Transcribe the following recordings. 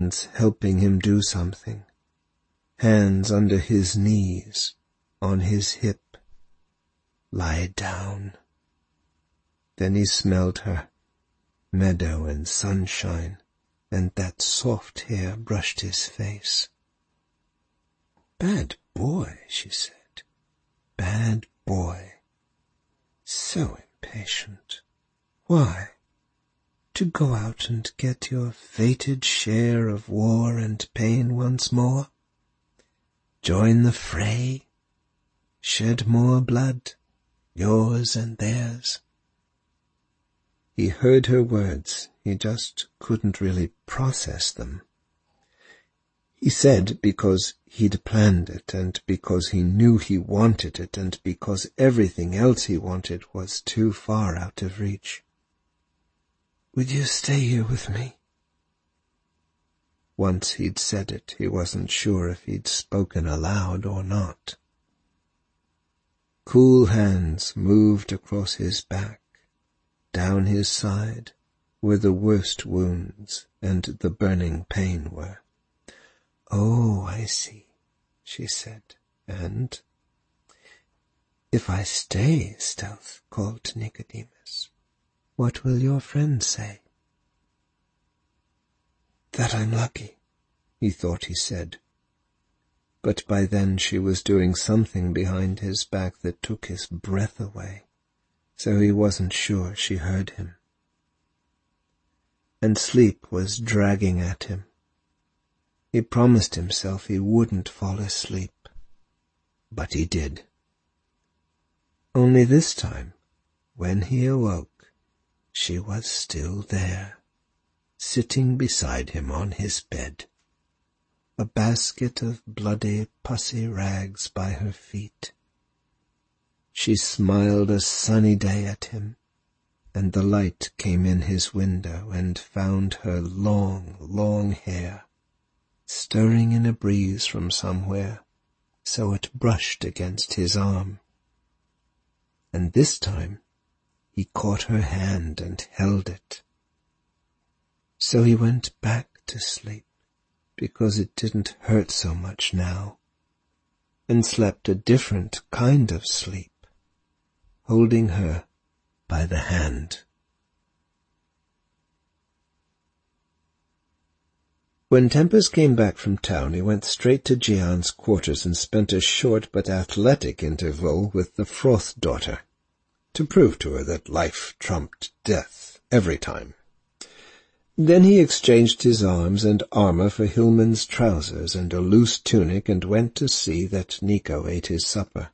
hands helping him do something. Hands under his knees, on his hip. Lie down. Then he smelled her. Meadow and sunshine, and that soft hair brushed his face. "Bad boy," she said. "Bad boy. So impatient. Why? To go out and get your fated share of war and pain once more? Join the fray? Shed more blood, yours and theirs?" He heard her words, he just couldn't really process them. He said because he'd planned it, and because he knew he wanted it, and because everything else he wanted was too far out of reach. "Would you stay here with me?" Once he'd said it, he wasn't sure if he'd spoken aloud or not. Cool hands moved across his back, down his side, where the worst wounds and the burning pain were. "Oh, I see," she said, and, "If I stay," Stealth called to Nicodemus, "what will your friends say?" "That I'm lucky," he thought he said. But by then she was doing something behind his back that took his breath away, so he wasn't sure she heard him. And sleep was dragging at him. He promised himself he wouldn't fall asleep, but he did. Only this time, when he awoke, she was still there, sitting beside him on his bed, a basket of bloody, pussy rags by her feet. She smiled a sunny day at him, and the light came in his window and found her long, long hair, stirring in a breeze from somewhere, so it brushed against his arm. And this time he caught her hand and held it. So he went back to sleep, because it didn't hurt so much now, and slept a different kind of sleep, holding her by the hand. When Tempest came back from town, he went straight to Jian's quarters and spent a short but athletic interval with the Froth daughter, to prove to her that life trumped death every time. Then he exchanged his arms and armor for Hillman's trousers and a loose tunic and went to see that Nico ate his supper.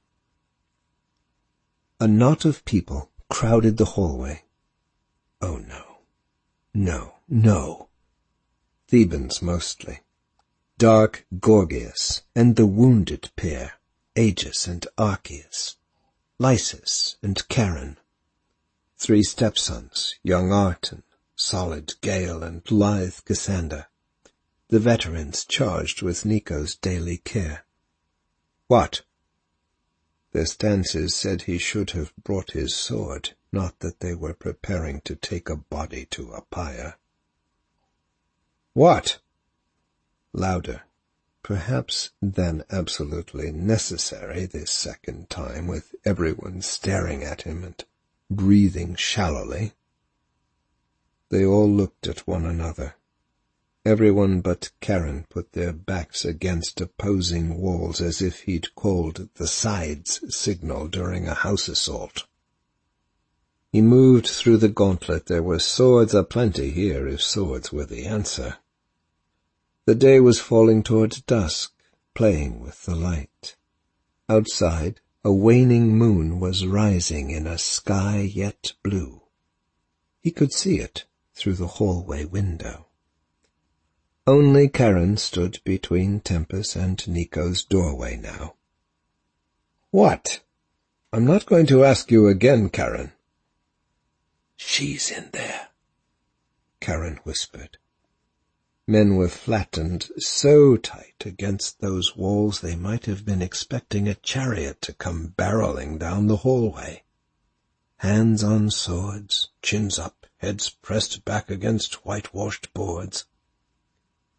A knot of people crowded the hallway. Oh no, no, no. Thebans mostly. Dark Gorgias and the wounded pair, Aegis and Archias, Lysis and Charon. 3 stepsons, young Arton, solid Gale and lithe Cassander, the veterans charged with Nico's daily care. What? Their stances said he should have brought his sword, not that they were preparing to take a body to a pyre. What? Louder, perhaps than absolutely necessary this second time, with everyone staring at him and breathing shallowly. They all looked at one another. Everyone but Charon put their backs against opposing walls as if he'd called the sides signal during a house assault. He moved through the gauntlet. There were swords aplenty here, if swords were the answer. The day was falling towards dusk, playing with the light. Outside, a waning moon was rising in a sky yet blue. He could see it through the hallway window. Only Charon stood between Tempest and Nico's doorway now. What? I'm not going to ask you again, Charon. She's in there, Charon whispered. Men were flattened so tight against those walls they might have been expecting a chariot to come barreling down the hallway. Hands on swords, chins up, heads pressed back against whitewashed boards.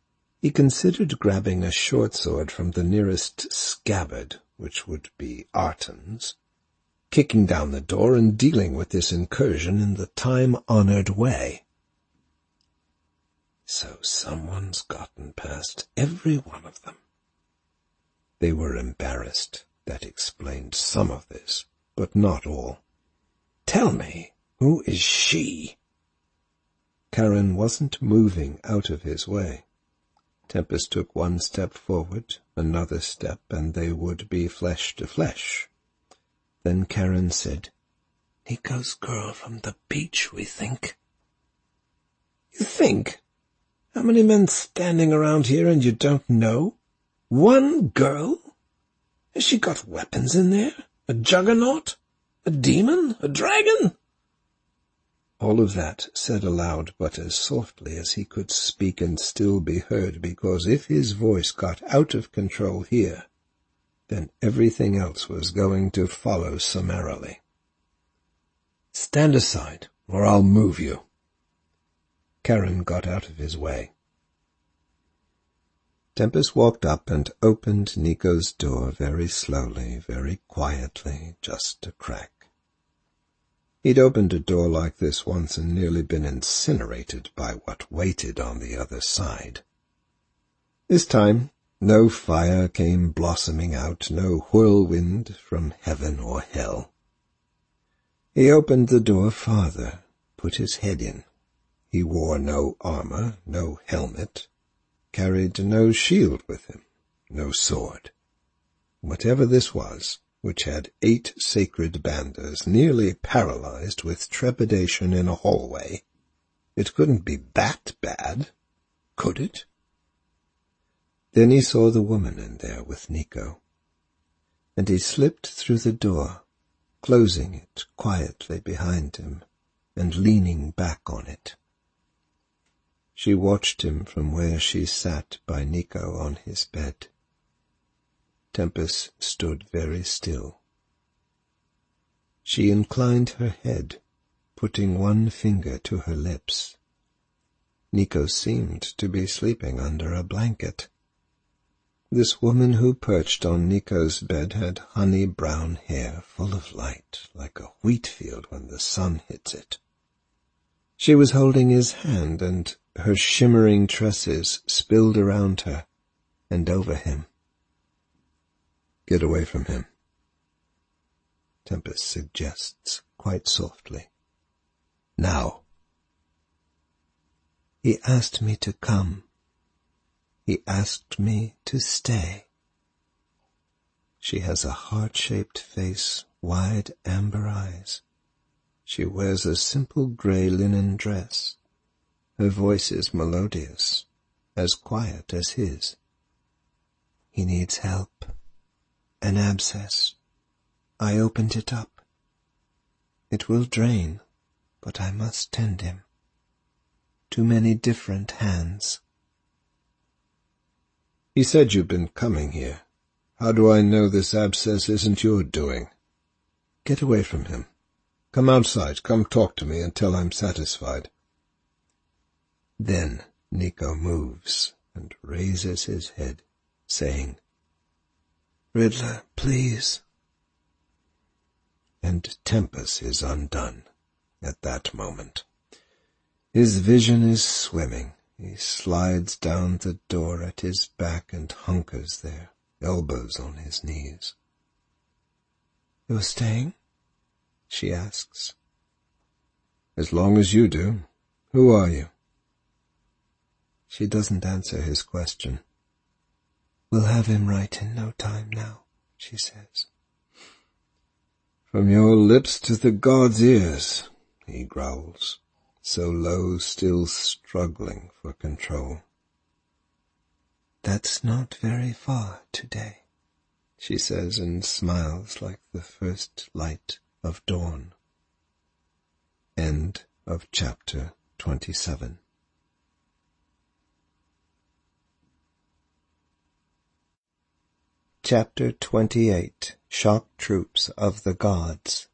He considered grabbing a short sword from the nearest scabbard, which would be Artan's, kicking down the door and dealing with this incursion in the time-honored way. So someone's gotten past every one of them. They were embarrassed. That explained some of this, but not all. "Tell me, who is she?" Karen wasn't moving out of his way. Tempest took one step forward, another step, and they would be flesh to flesh. Then Karen said, "Nico's girl from the beach, we think." "You think? How many men standing around here and you don't know? One girl? Has she got weapons in there? A juggernaut? A demon? A dragon?" All of that said aloud, but as softly as he could speak and still be heard, because if his voice got out of control here, then everything else was going to follow summarily. "Stand aside, or I'll move you." Karen got out of his way. Tempest walked up and opened Nico's door very slowly, very quietly, just a crack. He'd opened a door like this once and nearly been incinerated by what waited on the other side. This time, no fire came blossoming out, no whirlwind from heaven or hell. He opened the door farther, put his head in. He wore no armor, no helmet, carried no shield with him, no sword. Whatever this was, which had 8 sacred banders, nearly paralyzed with trepidation in a hallway, it couldn't be that bad, could it? Then he saw the woman in there with Nico, and he slipped through the door, closing it quietly behind him and leaning back on it. She watched him from where she sat by Nico on his bed. Tempest stood very still. She inclined her head, putting one finger to her lips. Nico seemed to be sleeping under a blanket. This woman who perched on Nico's bed had honey-brown hair full of light, like a wheat field when the sun hits it. She was holding his hand, and her shimmering tresses spilled around her and over him. "Get away from him," Tempest suggests quite softly. "Now." "He asked me to come. He asked me to stay." She has a heart-shaped face, wide amber eyes. She wears a simple grey linen dress. Her voice is melodious, as quiet as his. "He needs help. An abscess. I opened it up. It will drain, but I must tend him. Too many different hands." "He said you've been coming here. How do I know this abscess isn't your doing? Get away from him. Come outside, come talk to me until I'm satisfied." Then Nico moves and raises his head, saying, "Riddler, please." And Tempest is undone at that moment. His vision is swimming. He slides down the door at his back and hunkers there, elbows on his knees. "You're staying?" she asks. "As long as you do. Who are you?" She doesn't answer his question. "We'll have him right in no time now," she says. "From your lips to the god's ears," he growls, so low, still struggling for control. "That's not very far today," she says, and smiles like the first light of dawn. End of chapter 27. Chapter 28. Shock Troops of the Gods.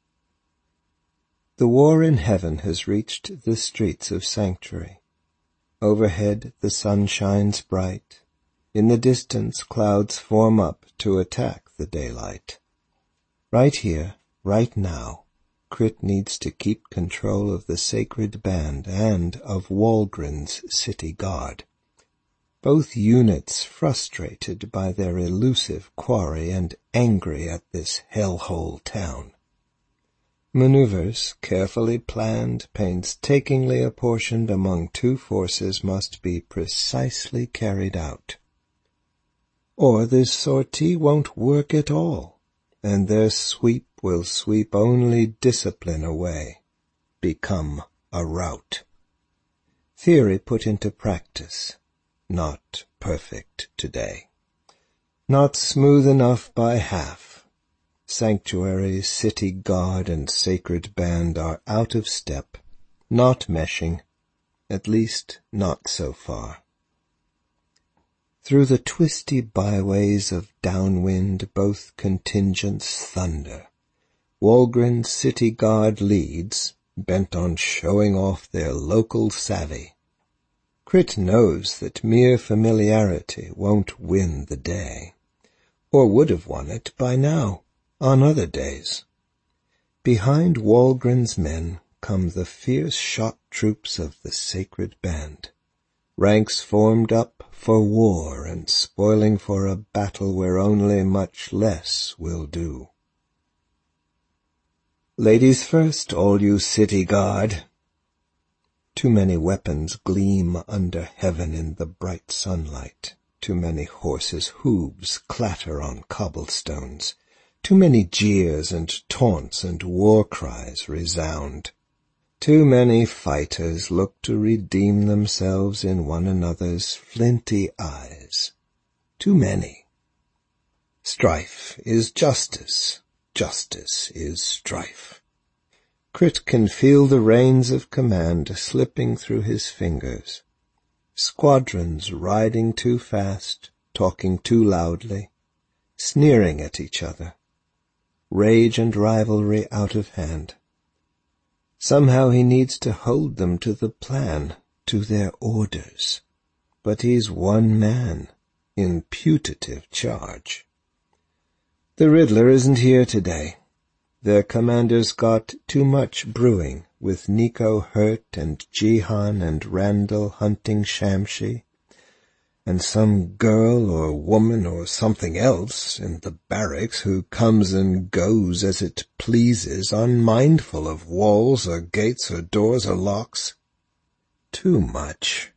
The war in heaven has reached the streets of Sanctuary. Overhead the sun shines bright. In the distance clouds form up to attack the daylight. Right here, right now, Crit needs to keep control of the sacred band and of Walgren's city guard. Both units frustrated by their elusive quarry and angry at this hellhole town. Maneuvers, carefully planned, painstakingly apportioned among two forces, must be precisely carried out. Or this sortie won't work at all, and their sweep will sweep only discipline away, become a rout. Theory put into practice, not perfect today. Not smooth enough by half. Sanctuary, city guard, and sacred band are out of step, not meshing, at least not so far. Through the twisty byways of downwind both contingents thunder. Walgren's city guard leads, bent on showing off their local savvy. Crit knows that mere familiarity won't win the day, or would have won it by now, on other days. Behind Walgren's men come the fierce shot troops of the sacred band, ranks formed up for war and spoiling for a battle where only much less will do. Ladies first, all you city guard. Too many weapons gleam under heaven in the bright sunlight. Too many horses' hooves clatter on cobblestones. Too many jeers and taunts and war cries resound. Too many fighters look to redeem themselves in one another's flinty eyes. Too many. Strife is justice. Justice is strife. Crit can feel the reins of command slipping through his fingers. Squadrons riding too fast, talking too loudly, sneering at each other. Rage and rivalry out of hand. Somehow he needs to hold them to the plan, to their orders. But he's one man, in putative charge. The Riddler isn't here today. Their commander's got too much brewing, with Nico hurt and Jihan and Randall hunting Shamshi, and some girl or woman or something else in the barracks who comes and goes as it pleases, unmindful of walls or gates or doors or locks. Too much.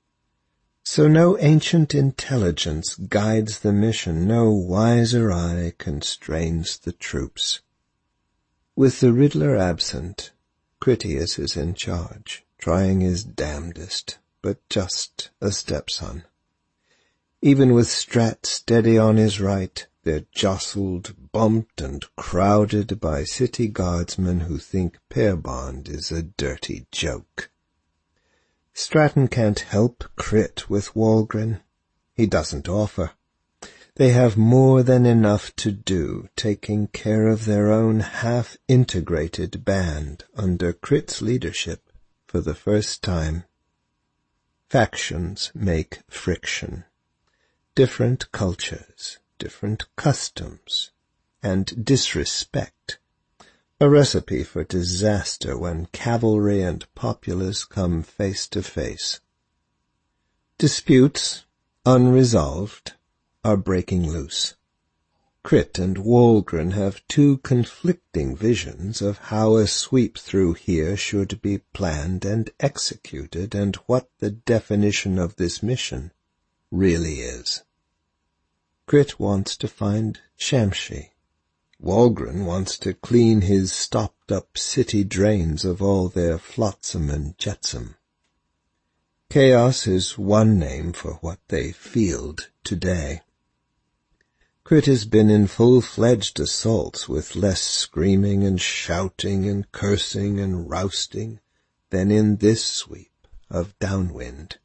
So no ancient intelligence guides the mission, no wiser eye constrains the troops. With the Riddler absent, Critias is in charge, trying his damnedest, but just a stepson. Even with Strat steady on his right, they're jostled, bumped, and crowded by city guardsmen who think pair bond is a dirty joke. Stratton can't help Crit with Walgren. He doesn't offer. They have more than enough to do, taking care of their own half-integrated band under Crit's leadership for the first time. Factions make friction. Different cultures, different customs, and disrespect. A recipe for disaster when cavalry and populace come face to face. Disputes, unresolved, are breaking loose. Crit and Walgren have two conflicting visions of how a sweep through here should be planned and executed, and what the definition of this mission really is. Crit wants to find Shamshi. Walgren wants to clean his stopped-up city drains of all their flotsam and jetsam. Chaos is one name for what they field today. Crit has been in full-fledged assaults with less screaming and shouting and cursing and rousting than in this sweep of downwind.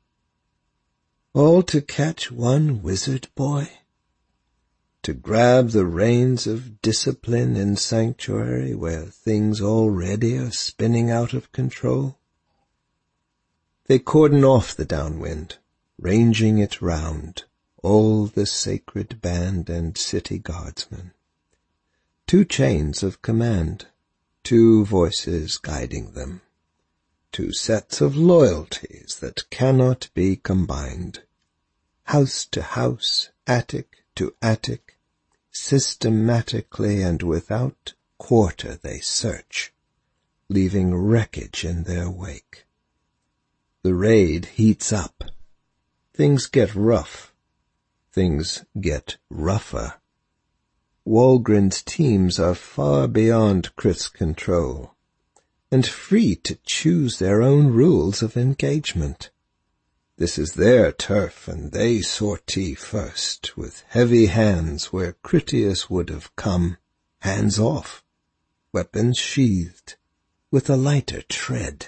All to catch one wizard boy? To grab the reins of discipline in Sanctuary where things already are spinning out of control? They cordon off the downwind, ranging it round, all the sacred band and city guardsmen. 2 chains of command, 2 voices guiding them, 2 sets of loyalties that cannot be combined. House to house, attic to attic, systematically and without quarter they search, leaving wreckage in their wake. The raid heats up. Things get rough. Things get rougher. Walgren's teams are far beyond Crit's control, and free to choose their own rules of engagement. This is their turf, and they sortie first, with heavy hands where Critias would have come, hands off, weapons sheathed, with a lighter tread.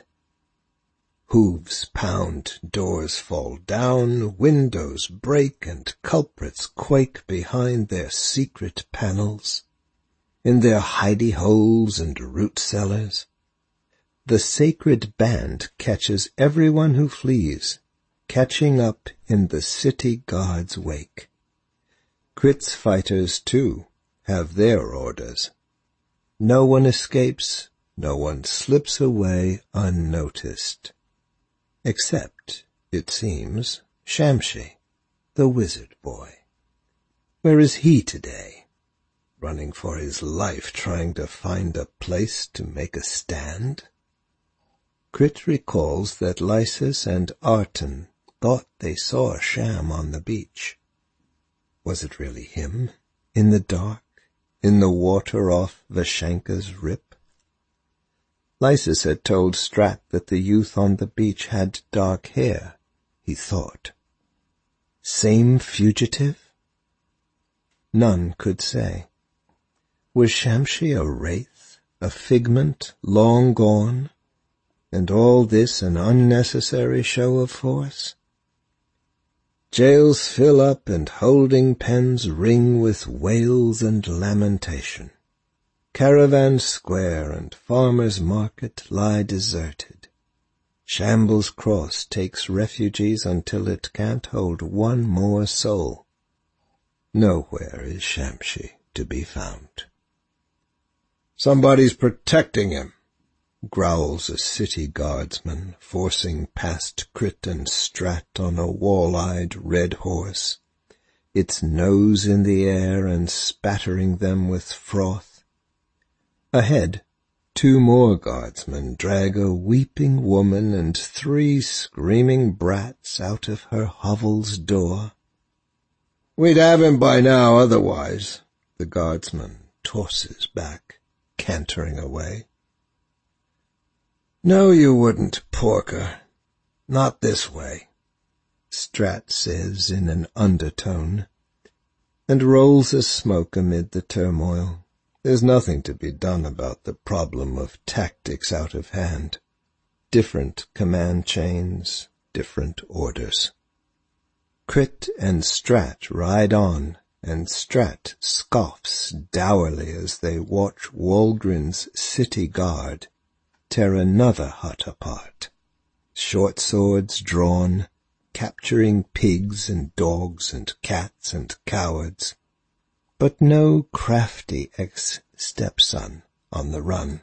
Hooves pound, doors fall down, windows break, and culprits quake behind their secret panels, in their hidey-holes and root-cellars. The sacred band catches everyone who flees, catching up in the city guard's wake. Crit's fighters, too, have their orders. No one escapes, no one slips away unnoticed. Except, it seems, Shamshi, the wizard boy. Where is he today? Running for his life, trying to find a place to make a stand? Crit recalls that Lysis and Arton thought they saw Sham on the beach. Was it really him, in the dark, in the water off Vashenka's rip? Lysis had told Strat that the youth on the beach had dark hair, he thought. Same fugitive? None could say. Was Shamshi a wraith, a figment long gone, and all this an unnecessary show of force? Jails fill up and holding pens ring with wails and lamentation. Caravan Square and Farmers' Market lie deserted. Shambles Cross takes refugees until it can't hold one more soul. Nowhere is Shamshi to be found. "Somebody's protecting him," growls a city guardsman, forcing past Crit and Strat on a wall-eyed red horse, its nose in the air and spattering them with froth. Ahead, 2 more guardsmen drag a weeping woman and 3 screaming brats out of her hovel's door. "We'd have him by now otherwise," the guardsman tosses back, cantering away. "No, you wouldn't, porker. Not this way," Strat says in an undertone, and rolls a smoke amid the turmoil. There's nothing to be done about the problem of tactics out of hand. Different command chains, different orders. Crit and Strat ride on, and Strat scoffs dourly as they watch Walgren's city guard tear another hut apart, short swords drawn, capturing pigs and dogs and cats and cowards, but no crafty ex-stepson on the run.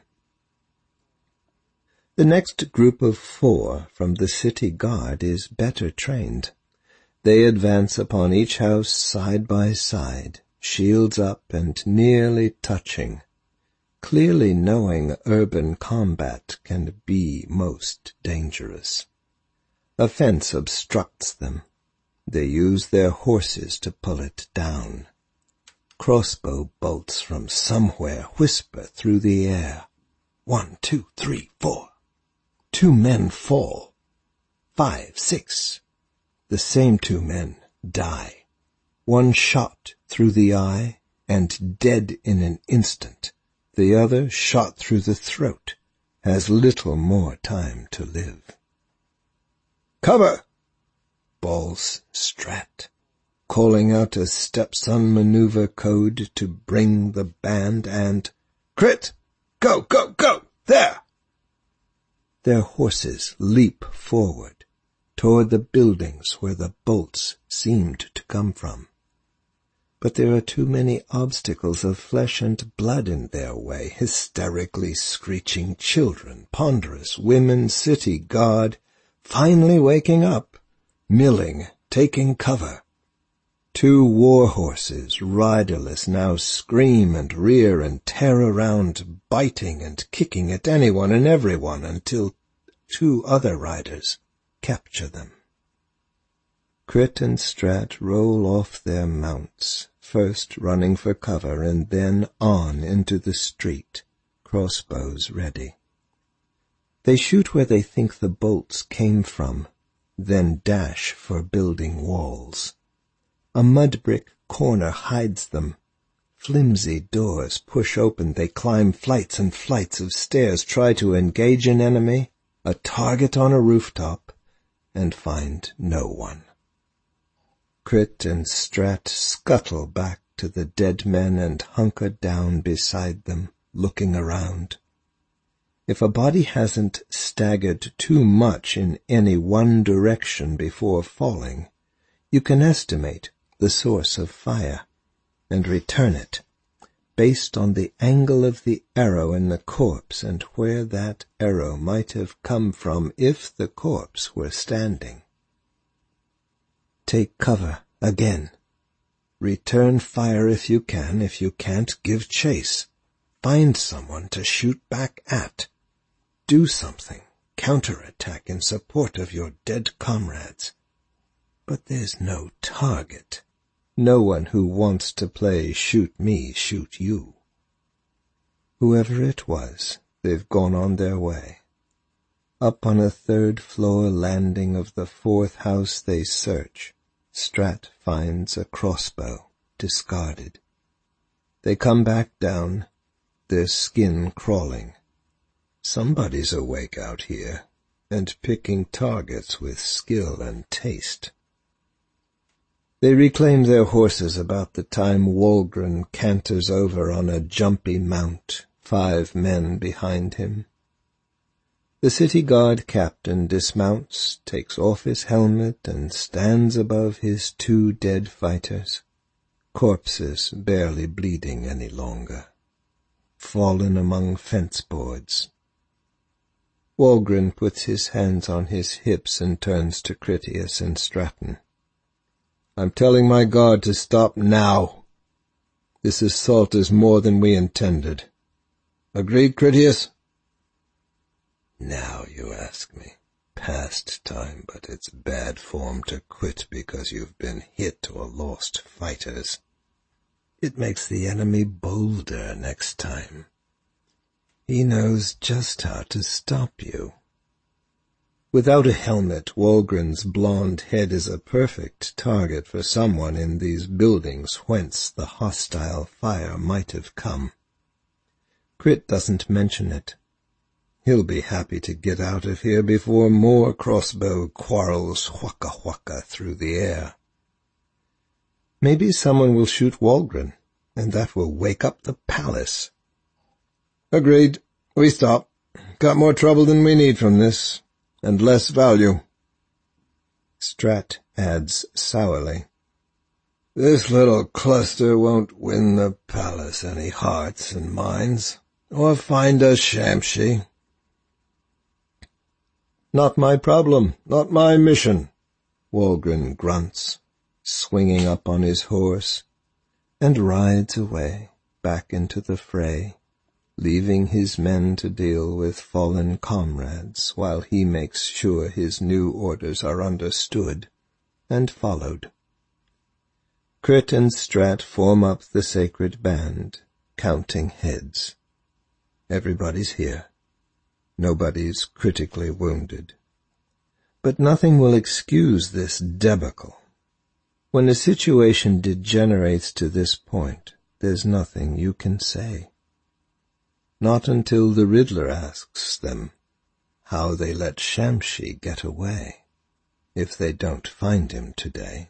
The next group of 4 from the city guard is better trained. They advance upon each house side by side, shields up and nearly touching, clearly knowing urban combat can be most dangerous. A fence obstructs them. They use their horses to pull it down. Crossbow bolts from somewhere whisper through the air. 1, 2, 3, 4. 2 men fall. 5, 6. The same 2 men die. One shot through the eye and dead in an instant. The other shot through the throat, has little more time to live. "Cover!" bawls Strat, calling out a stepson maneuver code to bring the band, and "Crit! Go, go, go! There!" Their horses leap forward, toward the buildings where the bolts seemed to come from. But there are too many obstacles of flesh and blood in their way, hysterically screeching children, ponderous women, city guard, finally waking up, milling, taking cover. 2 war horses, riderless, now scream and rear and tear around, biting and kicking at anyone and everyone until 2 other riders capture them. Crit and Strat roll off their mounts, first running for cover and then on into the street, crossbows ready. They shoot where they think the bolts came from, then dash for building walls. A mud-brick corner hides them. Flimsy doors push open. They climb flights and flights of stairs, try to engage an enemy, a target on a rooftop, and find no one. Crit and Strat scuttle back to the dead men and hunker down beside them, looking around. If a body hasn't staggered too much in any one direction before falling, you can estimate the source of fire and return it, based on the angle of the arrow in the corpse and where that arrow might have come from if the corpse were standing. Take cover again. Return fire if you can. If you can't, give chase. Find someone to shoot back at. Do something. Counterattack in support of your dead comrades. But there's no target. No one who wants to play shoot me, shoot you. Whoever it was, they've gone on their way. Up on a 3rd-floor landing of the 4th house they search. Strat finds a crossbow, discarded. They come back down, their skin crawling. Somebody's awake out here, and picking targets with skill and taste. They reclaim their horses about the time Walgren canters over on a jumpy mount, 5 men behind him. The city guard captain dismounts, takes off his helmet, and stands above his 2 dead fighters, corpses barely bleeding any longer, fallen among fence boards. Walgren puts his hands on his hips and turns to Critias and Stratton. I'm telling my guard to stop now. This assault is more than we intended. Agreed, Critias? Now you ask me. Past time, but it's bad form to quit because you've been hit or lost fighters. It makes the enemy bolder next time. He knows just how to stop you. Without a helmet, Walgren's blond head is a perfect target for someone in these buildings whence the hostile fire might have come. Crit doesn't mention it. He'll be happy to get out of here before more crossbow quarrels whacka-whacka through the air. Maybe someone will shoot Walgren, and that will wake up the palace. Agreed. We stop. Got more trouble than we need from this, and less value. Strat adds sourly. This little cluster won't win the palace any hearts and minds, or find us Shamshi. Not my problem, not my mission, Walgren grunts, swinging up on his horse, and rides away, back into the fray, leaving his men to deal with fallen comrades while he makes sure his new orders are understood and followed. Crit and Strat form up the sacred band, counting heads. Everybody's here. Nobody's critically wounded. But nothing will excuse this debacle. When a situation degenerates to this point, there's nothing you can say. Not until the Riddler asks them how they let Shamshi get away, if they don't find him today.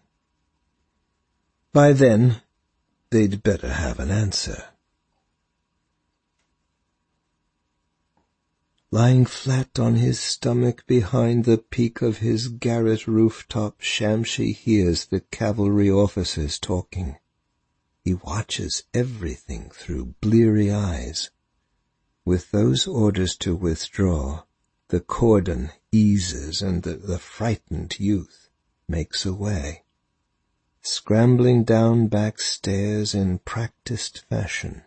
By then, they'd better have an answer. Lying flat on his stomach behind the peak of his garret rooftop, Shamshi hears the cavalry officers talking. He watches everything through bleary eyes. With those orders to withdraw, the cordon eases and the frightened youth makes away, scrambling down back stairs in practiced fashion.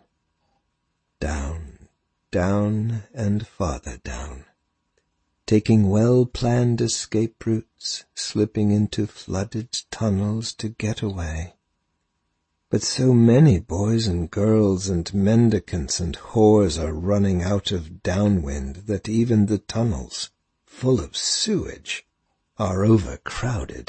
Down, down and farther down, taking well-planned escape routes, slipping into flooded tunnels to get away. But so many boys and girls and mendicants and whores are running out of downwind that even the tunnels, full of sewage, are overcrowded.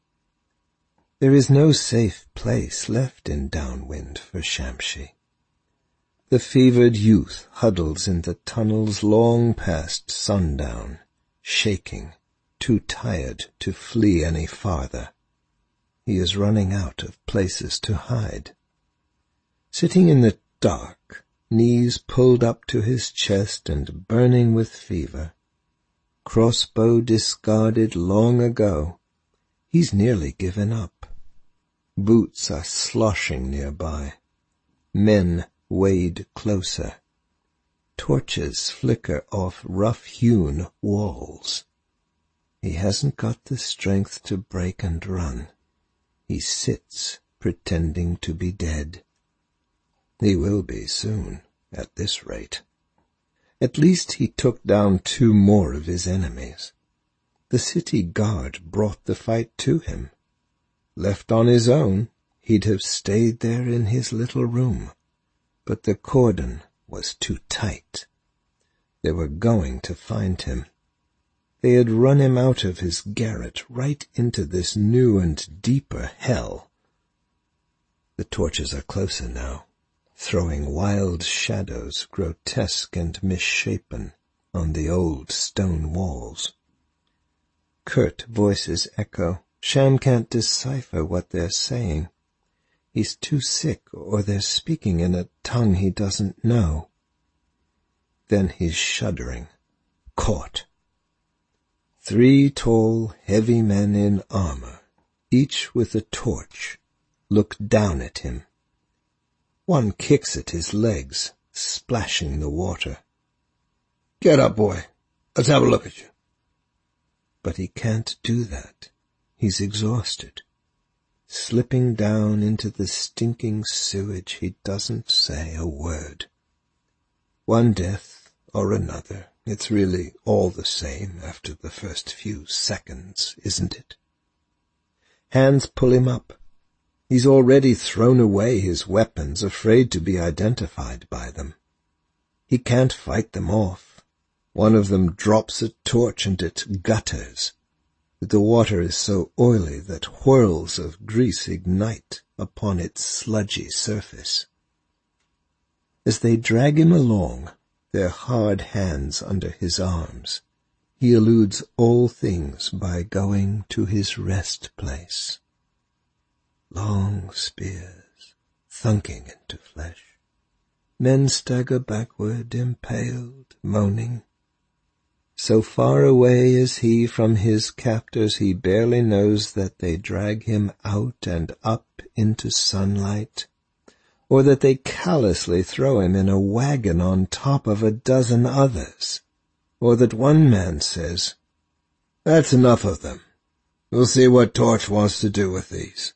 There is no safe place left in downwind for Shamshi. The fevered youth huddles in the tunnels long past sundown, shaking, too tired to flee any farther. He is running out of places to hide. Sitting in the dark, knees pulled up to his chest and burning with fever, crossbow discarded long ago, he's nearly given up. Boots are sloshing nearby. Men wade closer. Torches flicker off rough-hewn walls. He hasn't got the strength to break and run. He sits, pretending to be dead. He will be soon, at this rate. At least he took down 2 more of his enemies. The city guard brought the fight to him. Left on his own, he'd have stayed there in his little room. But the cordon was too tight. They were going to find him. They had run him out of his garret right into this new and deeper hell. The torches are closer now, throwing wild shadows, grotesque and misshapen, on the old stone walls. Curt voices echo. Sham can't decipher what they're saying. He's too sick, or they're speaking in a tongue he doesn't know. Then he's shuddering. Caught. 3 tall, heavy men in armor, each with a torch, look down at him. One kicks at his legs, splashing the water. "Get up, boy. Let's have a look at you." But he can't do that. He's exhausted. Slipping down into the stinking sewage, he doesn't say a word. One death or another, it's really all the same after the first few seconds, isn't it? Hands pull him up. He's already thrown away his weapons, afraid to be identified by them. He can't fight them off. One of them drops a torch and it gutters. The water is so oily that whirls of grease ignite upon its sludgy surface. As they drag him along, their hard hands under his arms, he eludes all things by going to his rest place. Long spears, thunking into flesh. Men stagger backward, impaled, moaning. So far away is he from his captors, he barely knows that they drag him out and up into sunlight, or that they callously throw him in a wagon on top of a dozen others, or that one man says, "That's enough of them. We'll see what Torch wants to do with these."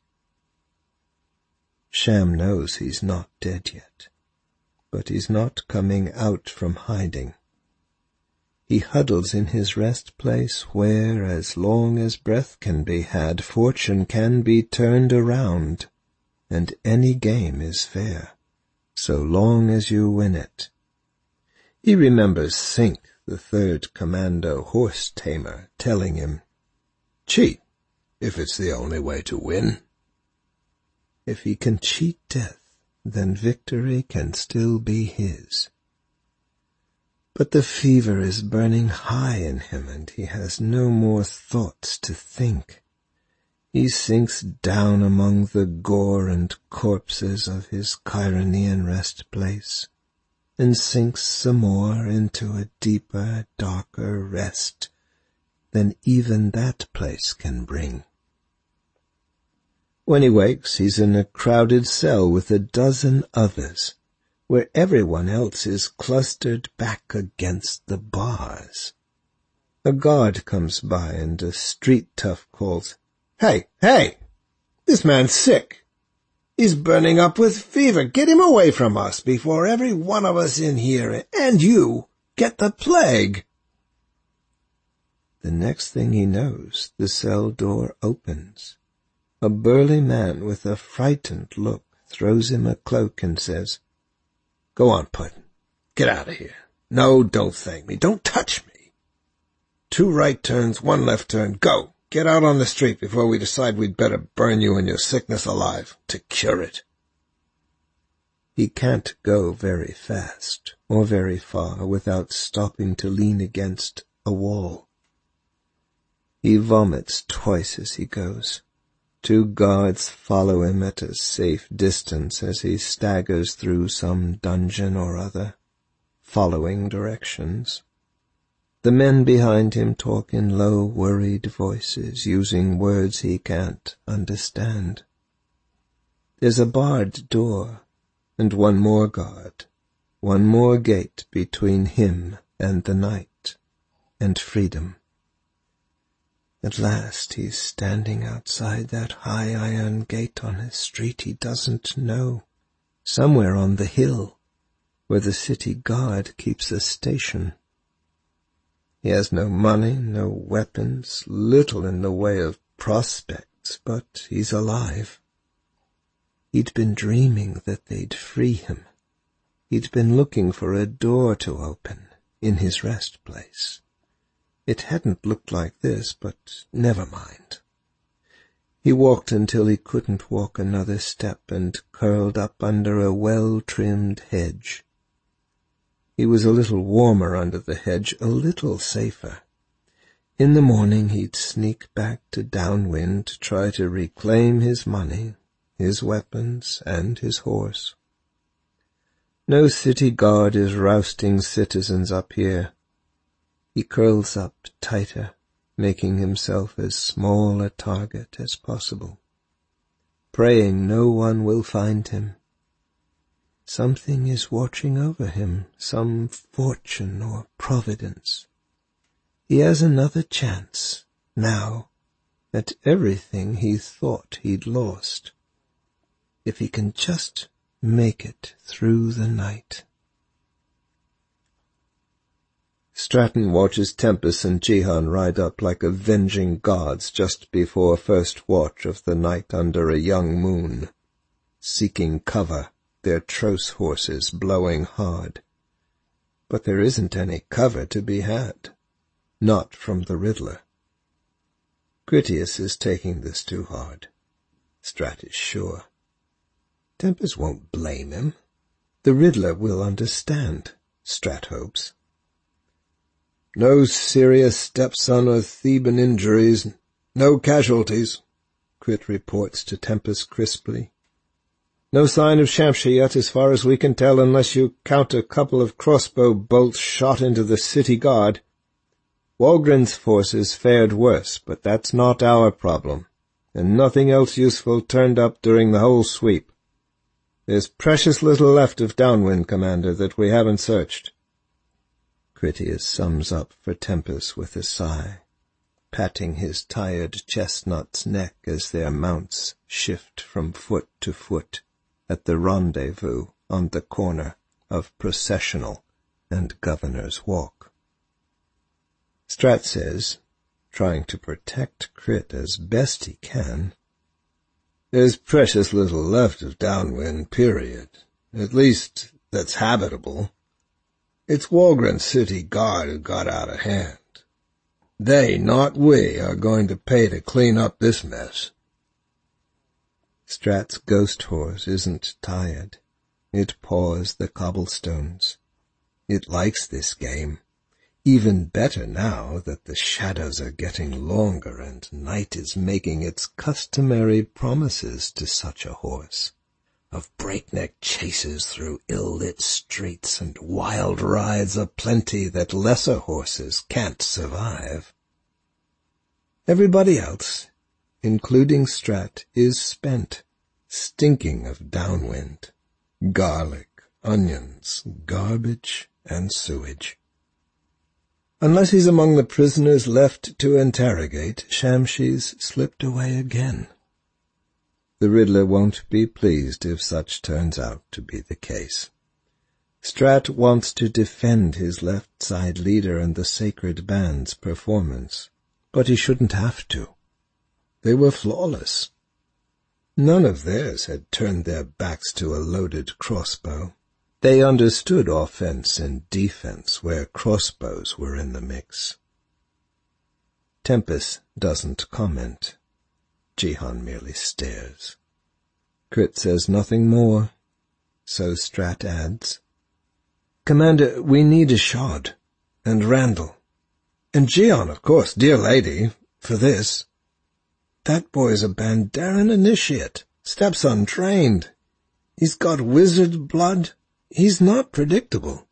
Sham knows he's not dead yet, but he's not coming out from hiding. He huddles in his rest place where, as long as breath can be had, fortune can be turned around, and any game is fair, so long as you win it. He remembers Sink, the 3rd Commando horse-tamer, telling him, "Cheat, if it's the only way to win." If he can cheat death, then victory can still be his. But the fever is burning high in him, and he has no more thoughts to think. He sinks down among the gore and corpses of his Chironian rest place. and sinks some more into a deeper, darker rest than even that place can bring. When he wakes, he's in a crowded cell with a dozen others, where everyone else is clustered back against the bars. A guard comes by and a street tough calls, "Hey, hey! This man's sick! He's burning up with fever. Get him away from us before every one of us in here, and you, get the plague." The next thing he knows, the cell door opens. A burly man with a frightened look throws him a cloak and says, "Go on, Puddin'. Get out of here. No, don't thank me. Don't touch me. 2 right turns, 1 left turn. Go. Get out on the street before we decide we'd better burn you and your sickness alive to cure it." He can't go very fast or very far without stopping to lean against a wall. He vomits twice as he goes. 2 guards follow him at a safe distance as he staggers through some dungeon or other, following directions. The men behind him talk in low, worried voices, using words he can't understand. There's a barred door, and 1 more guard, 1 more gate between him and the night, and freedom. At last he's standing outside that high iron gate on a street he doesn't know, somewhere on the hill, where the city guard keeps a station. He has no money, no weapons, little in the way of prospects, but he's alive. He'd been dreaming that they'd free him. He'd been looking for a door to open in his rest place. It hadn't looked like this, but never mind. He walked until he couldn't walk another step and curled up under a well-trimmed hedge. He was a little warmer under the hedge, a little safer. In the morning he'd sneak back to Downwind to try to reclaim his money, his weapons, and his horse. No city guard is rousting citizens up here. He curls up tighter, making himself as small a target as possible, praying no one will find him. Something is watching over him, some fortune or providence. He has another chance, now, at everything he thought he'd lost, if he can just make it through the night. Stratton watches Tempest and Jihan ride up like avenging gods just before first watch of the night under a young moon, seeking cover, their troce horses blowing hard. But there isn't any cover to be had, not from the Riddler. Critias is taking this too hard, Strat is sure. Tempest won't blame him. The Riddler will understand, Strat hopes. "No serious stepson or Theban injuries, no casualties," Crit reports to Tempest crisply. "No sign of Shamsha yet as far as we can tell, unless you count a couple of crossbow bolts shot into the city guard. Walgren's forces fared worse, but that's not our problem, and nothing else useful turned up during the whole sweep. There's precious little left of Downwind, Commander, that we haven't searched." Critias sums up for Tempest with a sigh, patting his tired chestnut's neck as their mounts shift from foot to foot at the rendezvous on the corner of Processional and Governor's Walk. Strat says, trying to protect Crit as best he can, "There's precious little left of Downwind, period. At least that's habitable. It's Walgren's city guard who got out of hand. They, not we, are going to pay to clean up this mess." Strat's ghost horse isn't tired. It paws the cobblestones. It likes this game, even better now that the shadows are getting longer and night is making its customary promises to such a horse. of breakneck chases through ill-lit streets and wild rides aplenty that lesser horses can't survive. Everybody else, including Strat, is spent, stinking of downwind, garlic, onions, garbage, and sewage. Unless he's among the prisoners left to interrogate, Shamshi's slipped away again. The Riddler won't be pleased if such turns out to be the case. Strat wants to defend his left-side leader and the Sacred Band's performance, but he shouldn't have to. They were flawless. None of theirs had turned their backs to a loaded crossbow. They understood offense and defense where crossbows were in the mix. Tempest doesn't comment. Jihan merely stares. Crit says nothing more, so Strat adds, "Commander, we need Ishod, and Randall, and Jihan, of course, dear lady, for this. That boy's a Bandaran initiate, stepson trained. He's got wizard blood. He's not predictable."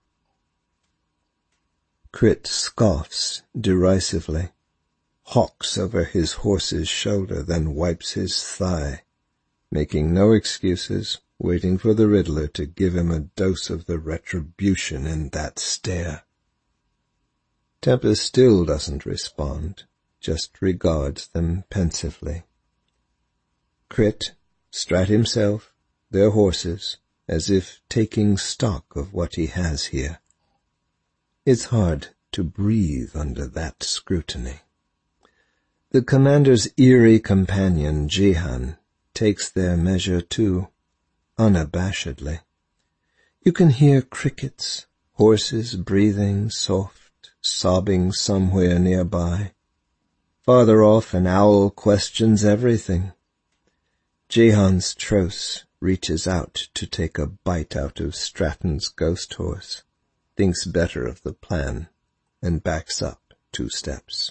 Crit scoffs derisively, hawks over his horse's shoulder, then wipes his thigh, making no excuses, waiting for the Riddler to give him a dose of the retribution in that stare. Tempest still doesn't respond, just regards them pensively. Crit, Strat himself, their horses, as if taking stock of what he has here. It's hard to breathe under that scrutiny. The commander's eerie companion, Jihan, takes their measure too, unabashedly. You can hear crickets, horses breathing soft, sobbing somewhere nearby. Farther off, an owl questions everything. Jihan's Tros reaches out to take a bite out of Stratton's ghost horse, thinks better of the plan, and backs up 2 steps.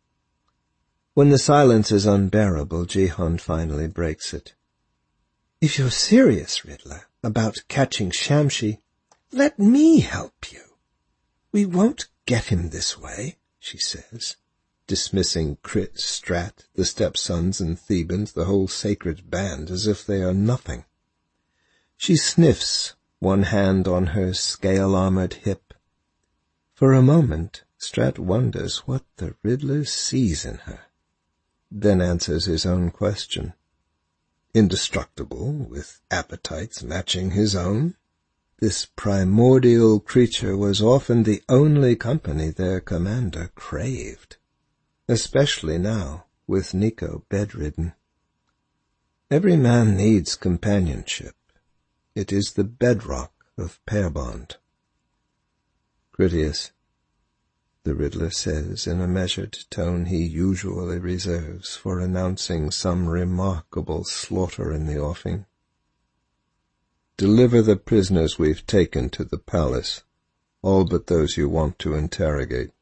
When the silence is unbearable, Jihan finally breaks it. "If you're serious, Riddler, about catching Shamshi, let me help you. We won't get him this way," she says, dismissing Crit, Strat, the stepsons and Thebans, the whole Sacred Band, as if they are nothing. She sniffs, one hand on her scale-armored hip. For a moment, Strat wonders what the Riddler sees in her, then answers his own question. Indestructible, with appetites matching his own, this primordial creature was often the only company their commander craved, especially now, with Nico bedridden. Every man needs companionship. It is the bedrock of pair bond. "Critias," the Riddler says in a measured tone he usually reserves for announcing some remarkable slaughter in the offing, "deliver the prisoners we've taken to the palace, all but those you want to interrogate."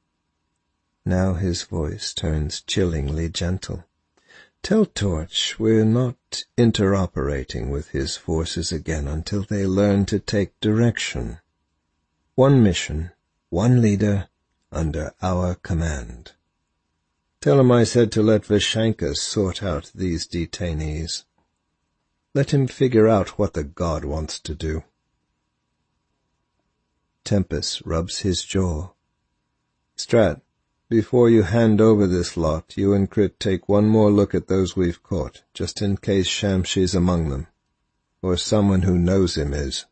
Now his voice turns chillingly gentle. "Tell Torch we're not interoperating with his forces again until they learn to take direction. One mission, one leader, under our command. Tell him I said to let Vishanka sort out these detainees. Let him figure out what the god wants to do." Tempest rubs his jaw. "Strat, before you hand over this lot, you and Crit take one more look at those we've caught, just in case Shamshi's among them, or someone who knows him is."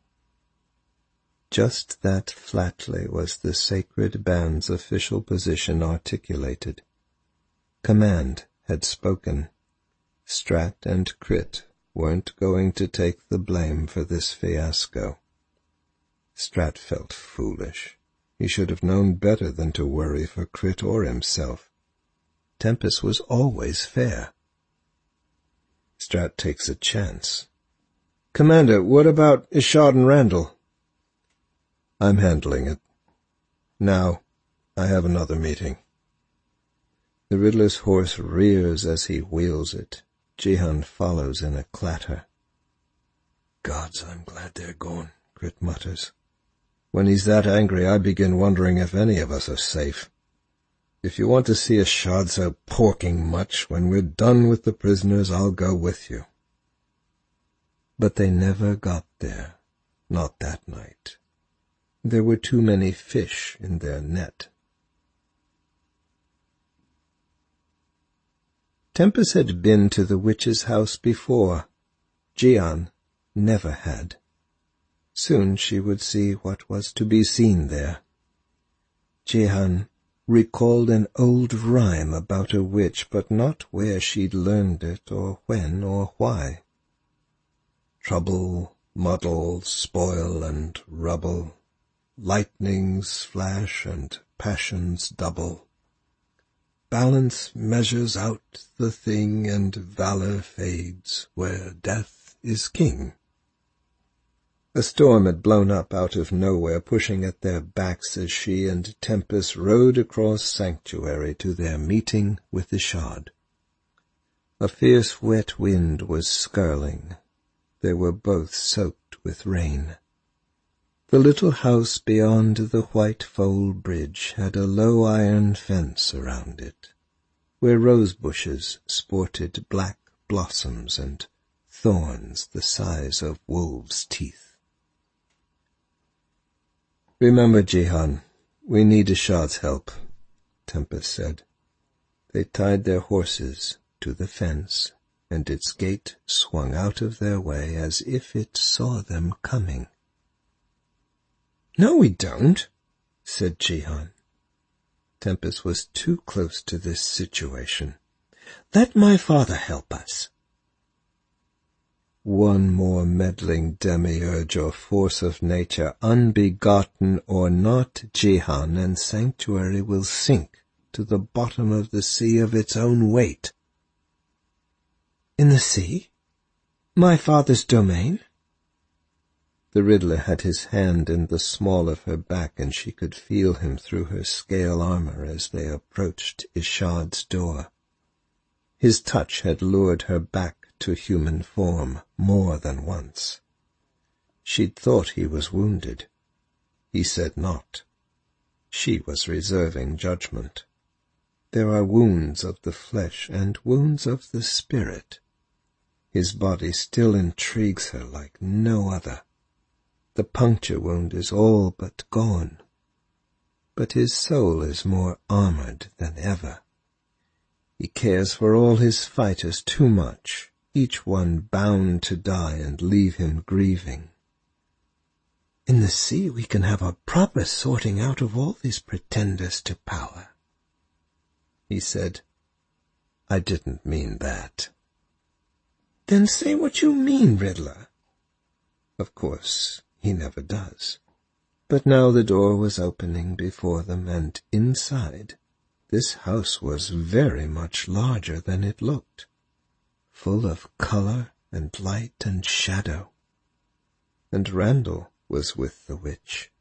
Just that flatly was the Sacred Band's official position articulated. Command had spoken. Strat and Crit weren't going to take the blame for this fiasco. Strat felt foolish. He should have known better than to worry for Crit or himself. Tempest was always fair. Strat takes a chance. "Commander, what about Ishod and Randall?" "I'm handling it. Now, I have another meeting." The Riddler's horse rears as he wheels it. Jihan follows in a clatter. Gods, I'm glad they're gone, Grit mutters. When he's that angry, I begin wondering if any of us are safe. If you want to see a shard so porking much, when we're done with the prisoners, I'll go with you. But they never got there, not that night. There were too many fish in their net. Tempest had been to the witch's house before. Jian never had. Soon she would see what was to be seen there. Jian recalled an old rhyme about a witch, but not where she'd learned it, or when, or why. Trouble, muddle, spoil, and rubble, lightnings flash and passions double. Balance measures out the thing, and valor fades where death is king. A storm had blown up out of nowhere, pushing at their backs as she and Tempest rode across Sanctuary to their meeting with the shard. A fierce wet wind was skirling. They were both soaked with rain. The little house beyond the White Foal Bridge had a low iron fence around it, where rose bushes sported black blossoms and thorns the size of wolves' teeth. "Remember, Jihan, we need Ishad's help," Tempest said. They tied their horses to the fence, and its gate swung out of their way as if it saw them coming. "No, we don't," said Jihan. Tempest was too close to this situation. "Let my father help us." One more meddling demiurge or force of nature, unbegotten or not, Jihan, and Sanctuary will sink to the bottom of the sea of its own weight. "In the sea? My father's domain?" The Riddler had his hand in the small of her back, and she could feel him through her scale armor as they approached Ishad's door. His touch had lured her back to human form more than once. She'd thought he was wounded. He said not. She was reserving judgment. There are wounds of the flesh and wounds of the spirit. His body still intrigues her like no other. The puncture wound is all but gone. But his soul is more armored than ever. He cares for all his fighters too much, each one bound to die and leave him grieving. "In the sea we can have a proper sorting out of all these pretenders to power." He said, "I didn't mean that." "Then say what you mean, Riddler." Of course, he never does. But now the door was opening before them, and inside, this house was very much larger than it looked, full of color and light and shadow. And Randall was with the witch.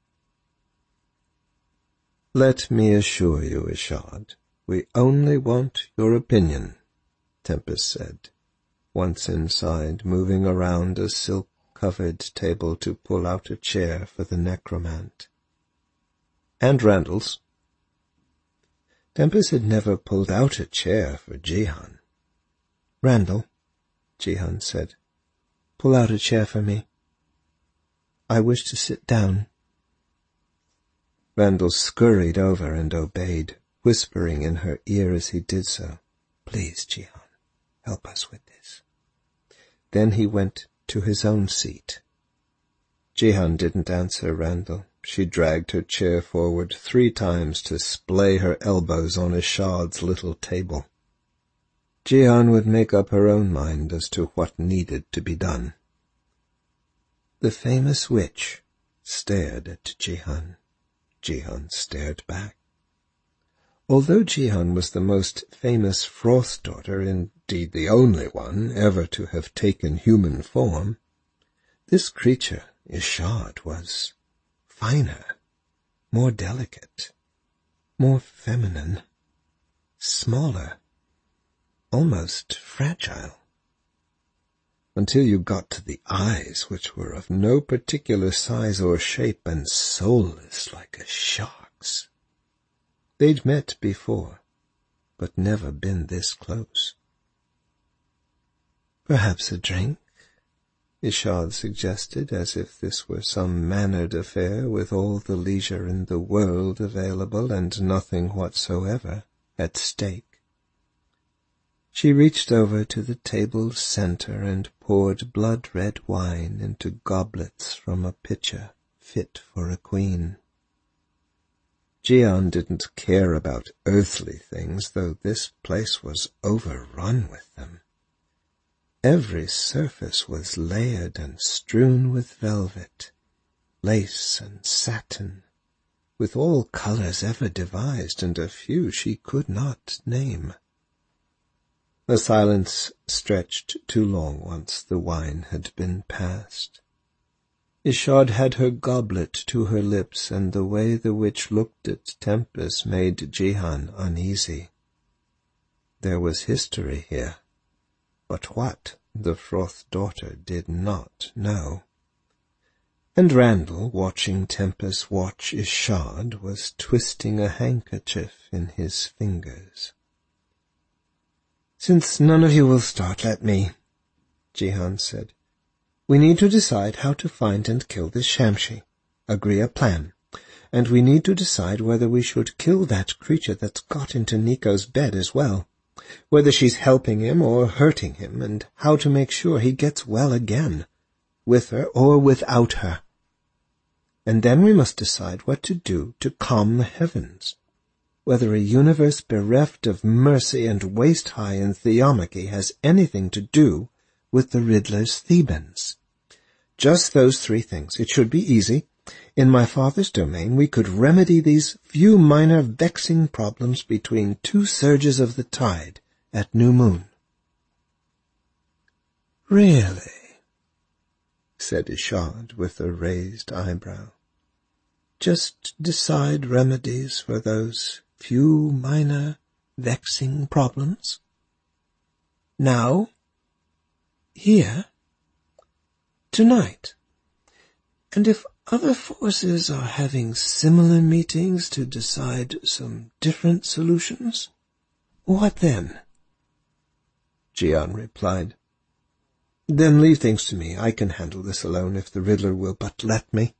"Let me assure you, Ishad, we only want your opinion," Tempest said, once inside, moving around a silk-covered table to pull out a chair for the necromant. "And Randall's." Tempest had never pulled out a chair for Jihan. "Randall," Jihan said, "pull out a chair for me. I wish to sit down." Randall scurried over and obeyed, whispering in her ear as he did so, "Please, Jihan, help us with this." Then he went to his own seat. Jihan didn't answer Randall. She dragged her chair forward 3 times to splay her elbows on Ishad's little table. Jihan would make up her own mind as to what needed to be done. The famous witch stared at Jihan. Jihan stared back. Although Jihan was the most famous Frost daughter, indeed the only one ever to have taken human form, this creature, Ishad, was finer, more delicate, more feminine, smaller, almost fragile. until you got to the eyes, which were of no particular size or shape and soulless like a shark's. They'd met before, but never been this close. "Perhaps a drink?" Ishard suggested, as if this were some mannered affair with all the leisure in the world available and nothing whatsoever at stake. She reached over to the table's center and poured blood-red wine into goblets from a pitcher fit for a queen. Jian didn't care about earthly things, though this place was overrun with them. Every surface was layered and strewn with velvet, lace and satin, with all colors ever devised, and a few she could not name. The silence stretched too long once the wine had been passed. Ishard had her goblet to her lips, and the way the witch looked at Tempest made Jihan uneasy. There was history here, but what, the Froth daughter did not know. And Randall, watching Tempest watch Ishard, was twisting a handkerchief in his fingers. "Since none of you will start, let me," Jihan said. "We need to decide how to find and kill this Shamshi, agree a plan, and we need to decide whether we should kill that creature that's got into Nico's bed as well, whether she's helping him or hurting him, and how to make sure he gets well again, with her or without her. And then we must decide what to do to calm the heavens, whether a universe bereft of mercy and waist-high in theomacy has anything to do with the Riddler's Thebans. Just those 3 things. It should be easy. In my father's domain we could remedy these few minor vexing problems between 2 surges of the tide at new moon." "Really?" said Ishard with a raised eyebrow. "Just decide remedies for those few minor vexing problems? Now? Here? Tonight? And if other forces are having similar meetings to decide some different solutions, what then?" Jian replied. "Then leave things to me. I can handle this alone if the Riddler will but let me."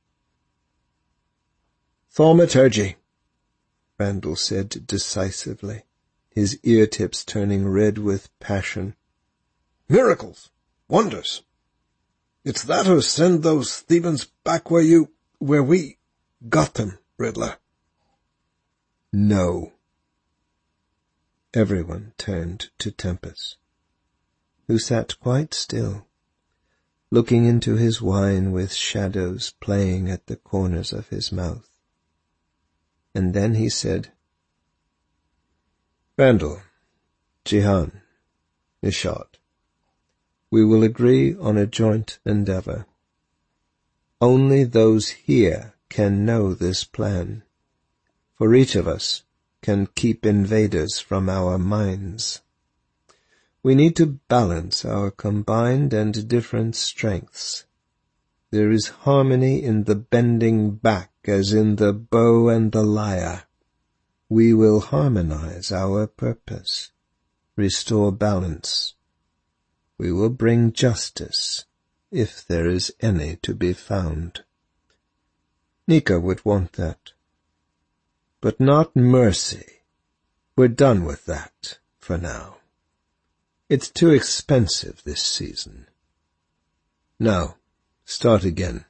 "Thaumaturgy," Randall said decisively, his ear-tips turning red with passion. "Miracles, wonders. It's that or send those Thebans back where we got them, Riddler." "No." Everyone turned to Tempest, who sat quite still, looking into his wine with shadows playing at the corners of his mouth. And then he said, "Randall, Jihan, Ishard, we will agree on a joint endeavor. Only those here can know this plan, for each of us can keep invaders from our minds. We need to balance our combined and different strengths. There is harmony in the bending back as in the bow and the lyre. We will harmonize our purpose, restore balance. We will bring justice, if there is any to be found. Nico would want that. But not mercy. We're done with that, for now. It's too expensive this season. Now, start again."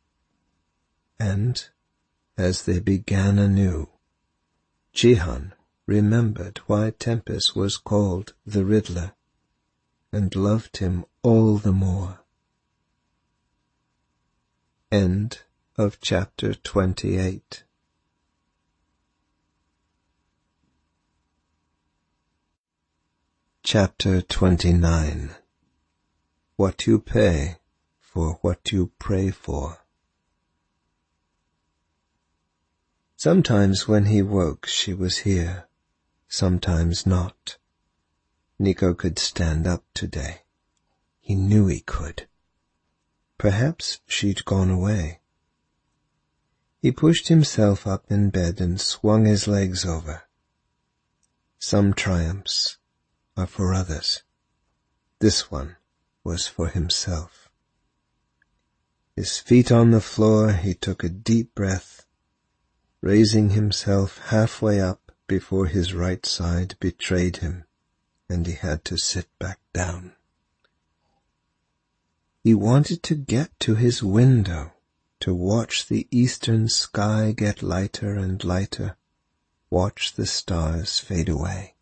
And, as they began anew, Jihan remembered why Tempest was called the Riddler, and loved him all the more. End of chapter 28. Chapter 29. What you pay for what you pray for. Sometimes when he woke she was here, sometimes not. Nico could stand up today. He knew he could. Perhaps she'd gone away. He pushed himself up in bed and swung his legs over. Some triumphs are for others. This one was for himself. His feet on the floor, he took a deep breath, raising himself halfway up before his right side betrayed him, and he had to sit back down. He wanted to get to his window, to watch the eastern sky get lighter and lighter, watch the stars fade away.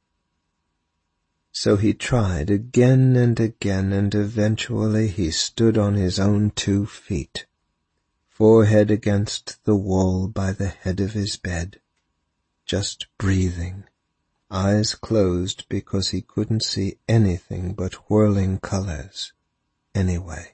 So he tried again and again, and eventually he stood on his own 2 feet, forehead against the wall by the head of his bed, just breathing, eyes closed because he couldn't see anything but whirling colors anyway.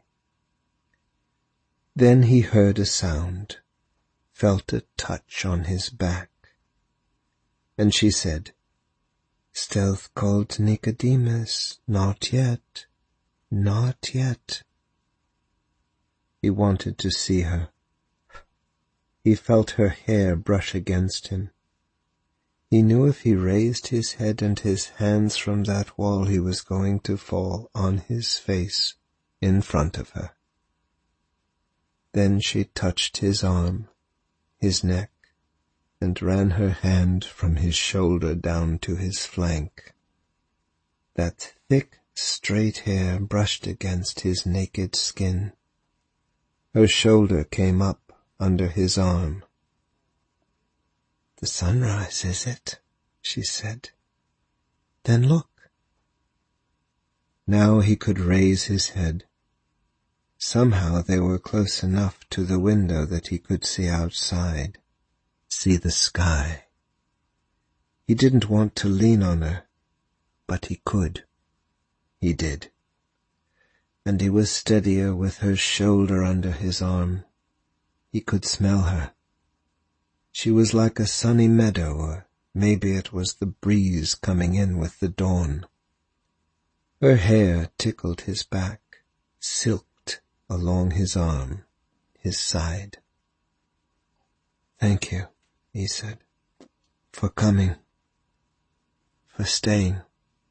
Then he heard a sound, felt a touch on his back, and she said, "Stealth called Nicodemus, not yet, not yet." He wanted to see her. He felt her hair brush against him. He knew if he raised his head and his hands from that wall, he was going to fall on his face in front of her. Then she touched his arm, his neck, and ran her hand from his shoulder down to his flank. That thick, straight hair brushed against his naked skin. Her shoulder came up under his arm. "The sunrise, is it?" she said. "Then look." Now he could raise his head. Somehow they were close enough to the window that he could see outside, see the sky. He didn't want to lean on her, but he could. He did. And he was steadier with her shoulder under his arm. He could smell her. She was like a sunny meadow, or maybe it was the breeze coming in with the dawn. Her hair tickled his back, silked along his arm, his side. "Thank you," he said, "for coming, for staying."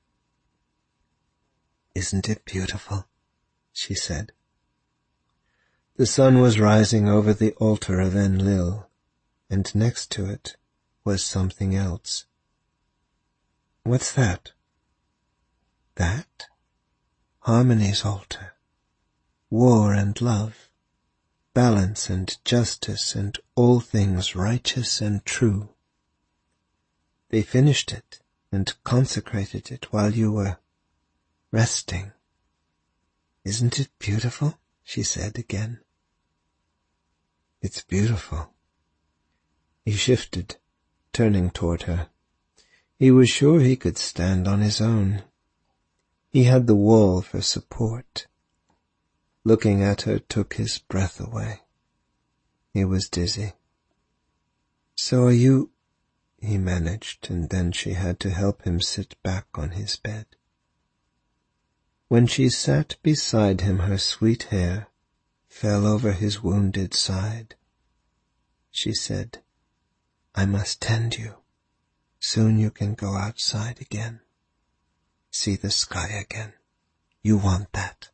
"Isn't it beautiful?" she said. The sun was rising over the altar of Enlil, and next to it was something else. "What's that?" "That? Harmony's altar. War and love, balance and justice, and all things righteous and true. They finished it and consecrated it while you were resting. Isn't it beautiful?" she said again. "It's beautiful." He shifted, turning toward her. He was sure he could stand on his own. He had the wall for support. Looking at her took his breath away. He was dizzy. "So are you—" he managed, and then she had to help him sit back on his bed. When she sat beside him, her sweet hair fell over his wounded side. She said, "I must tend you. Soon you can go outside again. See the sky again. You want that."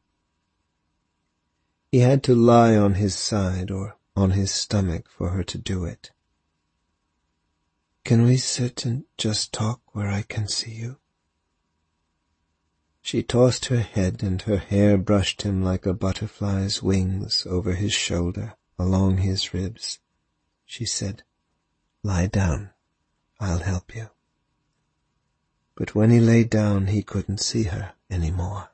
He had to lie on his side or on his stomach for her to do it. "Can we sit and just talk where I can see you?" She tossed her head, and her hair brushed him like a butterfly's wings over his shoulder, along his ribs. She said, "Lie down. I'll help you." But when he lay down, he couldn't see her any more.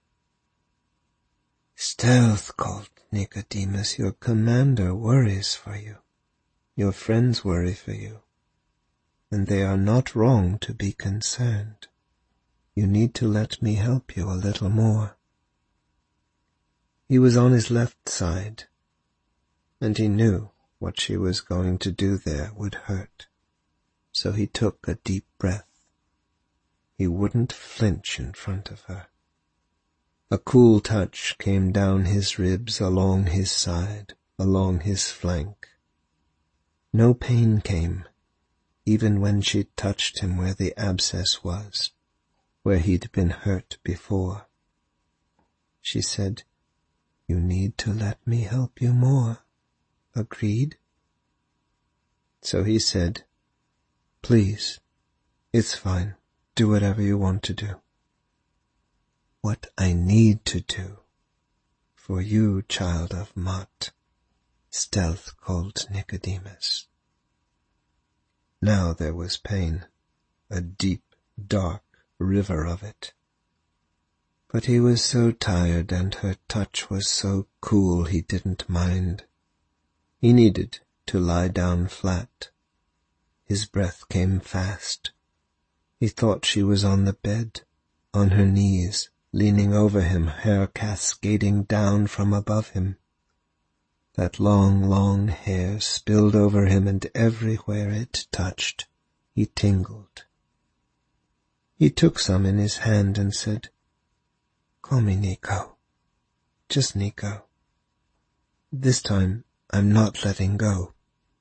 "Stealth," called Nicodemus, "your commander worries for you. Your friends worry for you. And they are not wrong to be concerned. You need to let me help you a little more." He was on his left side, and he knew what she was going to do there would hurt. So he took a deep breath. He wouldn't flinch in front of her. A cool touch came down his ribs, along his side, along his flank. No pain came, even when she touched him where the abscess was, where he'd been hurt before. She said, "You need to let me help you more." Agreed? So he said, "Please, it's fine. Do whatever you want to do." What I need to do, for you, child of Mot, Stealth called Nicodemus. Now there was pain, a deep, dark river of it. But he was so tired and her touch was so cool he didn't mind. He needed to lie down flat. His breath came fast. He thought she was on the bed, on her knees, leaning over him, hair cascading down from above him. That long, long hair spilled over him, and everywhere it touched, he tingled. He took some in his hand and said, "Call me Nico. Just Nico. This time I'm not letting go."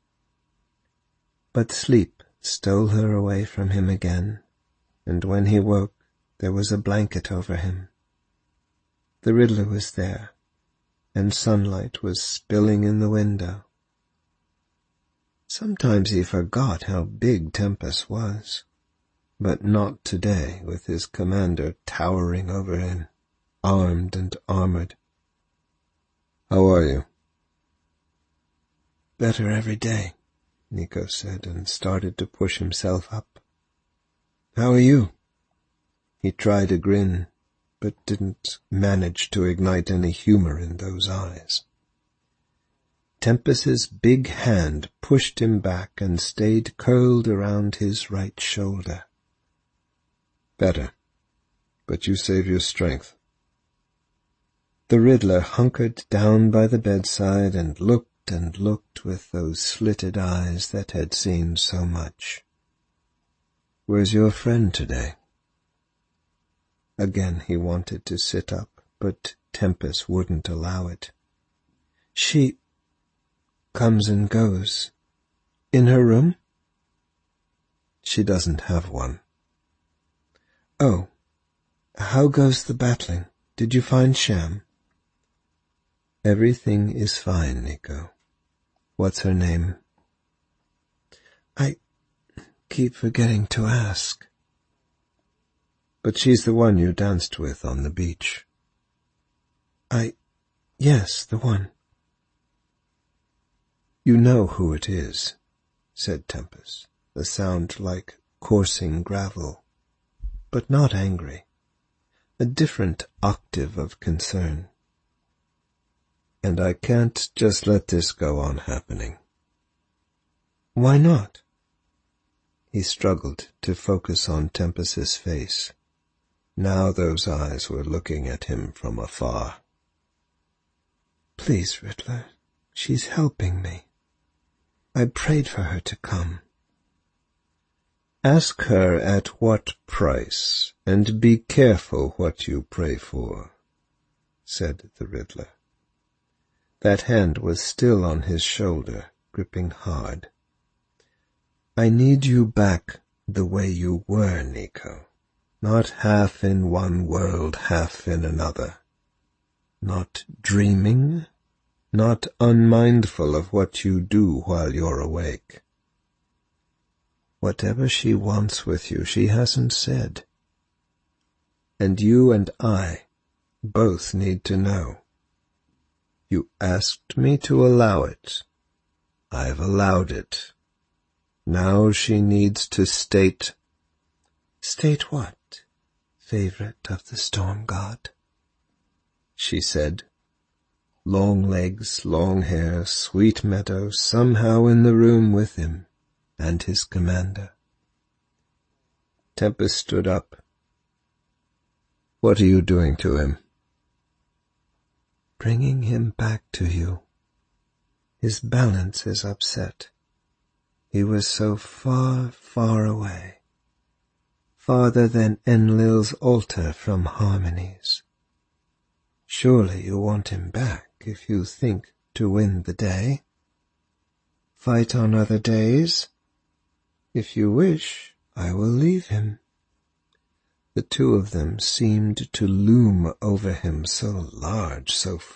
But sleep stole her away from him again, and when he woke, there was a blanket over him. The Riddler was there, and sunlight was spilling in the window. Sometimes he forgot how big Tempest was, but not today, with his commander towering over him, armed and armored. "How are you?" "Better every day," Nico said, and started to push himself up. "How are you?" He tried a grin, but didn't manage to ignite any humor in those eyes. Tempest's big hand pushed him back and stayed curled around his right shoulder. "Better, but you save your strength." The Riddler hunkered down by the bedside and looked with those slitted eyes that had seen so much. "Where's your friend today?" Again he wanted to sit up, but Tempest wouldn't allow it. "She comes and goes. In her room?" "She doesn't have one." "Oh, how goes the battling? Did you find Sham?" "Everything is fine, Nico. What's her name?" "I keep forgetting to ask." "But she's the one you danced with on the beach." Yes, the one." "You know who it is," said Tempest, a sound like coursing gravel, but not angry, a different octave of concern. "And I can't just let this go on happening." "Why not?" He struggled to focus on Tempest's face. Now those eyes were looking at him from afar. "Please, Riddler, she's helping me. I prayed for her to come." "Ask her at what price, and be careful what you pray for," said the Riddler. That hand was still on his shoulder, gripping hard. "I need you back the way you were, Nico. Not half in one world, half in another. Not dreaming, not unmindful of what you do while you're awake. Whatever she wants with you, she hasn't said. And you and I both need to know. You asked me to allow it. I've allowed it. Now she needs to state—" "State what, favorite of the storm god?" she said. Long legs, long hair, sweet meadow, somehow in the room with him, and his commander. Tempest stood up. "What are you doing to him?" "Bringing him back to you. His balance is upset. He was so far, far away. Farther than Enlil's altar from harmonies. Surely you want him back if you think to win the day. Fight on other days? If you wish, I will leave him. The two of them seemed to loom over him so large, so